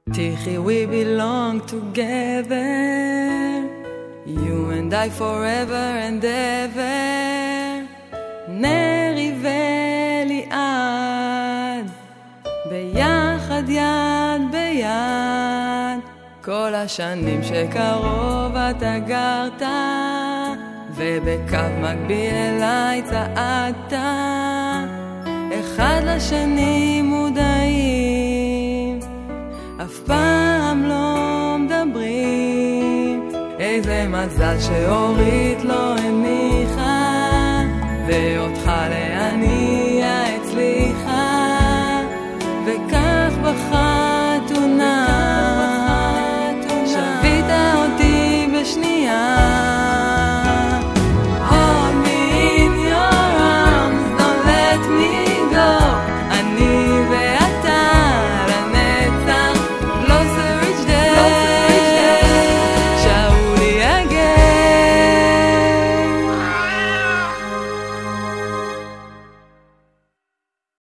תחי, we belong together, you and I forever and ever, נרי וליעד, ביחד יד ביד, כל השנים שקרוב אתה גרת, ובקו מקביל אליי צעדת, אחד לשני מודעים, אף פעם לא מדברים, איזה מזל שאורית לא הניחה